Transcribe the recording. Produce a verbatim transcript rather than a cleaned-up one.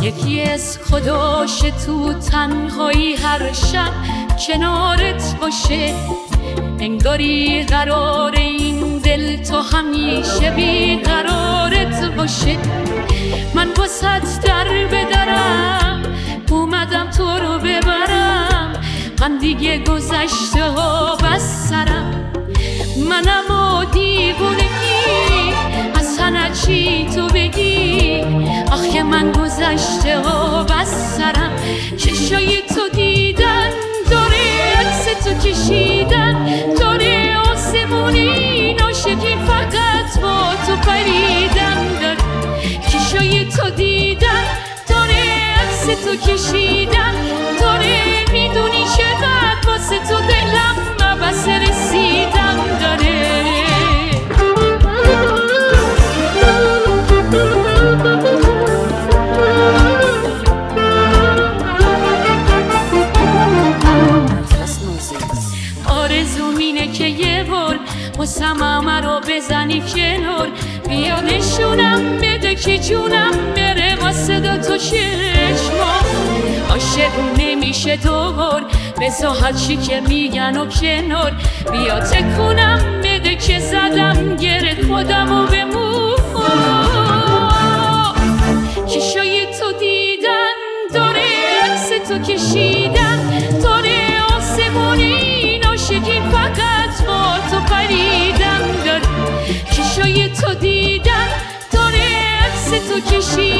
یکی از خداش تو تنهایی هر شب کنارت باشه، انگاری قرار این دل تو همیشه بی قرارت باشه. من واسط در بدرم اومدم تو رو ببرم، من دیگه گذشته ها بس سرم. منم و دیوونگی از همه چی تو بگی، آخه من گذشته ها بس سرم. چشای تو دیدن داره عکس تو کشیدن، داره آسمونی ناشکی فقط با تو پریدن داره. چشای تو دیدن داره عکس تو کشیدن، داره میدونی چقدر واسه تو دلم بس رسیدن داره. آرزوم اینه که یه بار واسم همه رو بزنی کنار، بیا نشونم بده که جونم بره واسه دو تا چشما. عاشق نمیشه دوبار، بذار هرچی که میگن و کنار، بیا تکونم بده که زدم گره خودم و بمون. چشای تو دیدن داره عکس تو کشیدن، داره آسمونی ناشکی فقط با تو پریدن داره. چشای تو دیدن داره عکس تو کشیدن،